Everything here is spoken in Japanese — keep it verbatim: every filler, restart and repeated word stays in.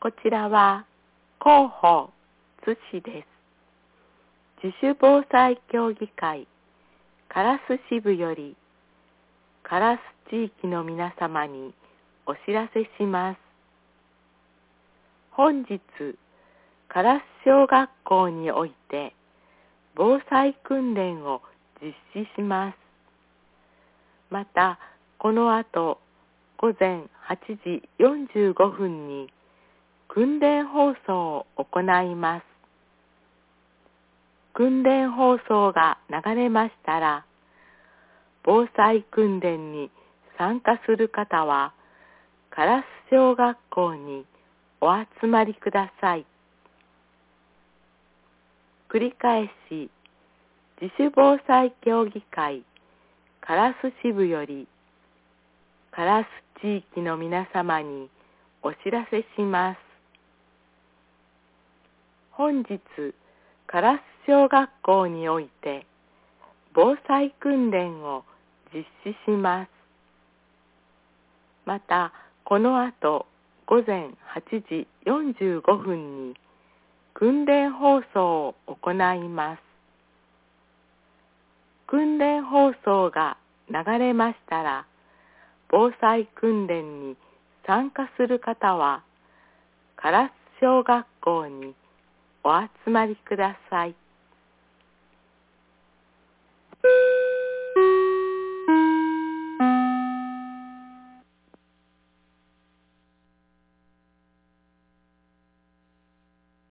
こちらは広報津市です。自主防災協議会烏支部より烏地域の皆様にお知らせします。本日、烏小学校において防災訓練を実施します。また、この後、午前はちじよんじゅうごふんに訓練放送を行います。訓練放送が流れましたら、防災訓練に参加する方は、烏小学校にお集まりください。繰り返し、自主防災協議会烏支部より、烏地域の皆様にお知らせします。本日、烏小学校において防災訓練を実施します。また、この後、午前はちじよんじゅうごふんに訓練放送を行います。訓練放送が流れましたら、防災訓練に参加する方は、烏小学校にお集まりください。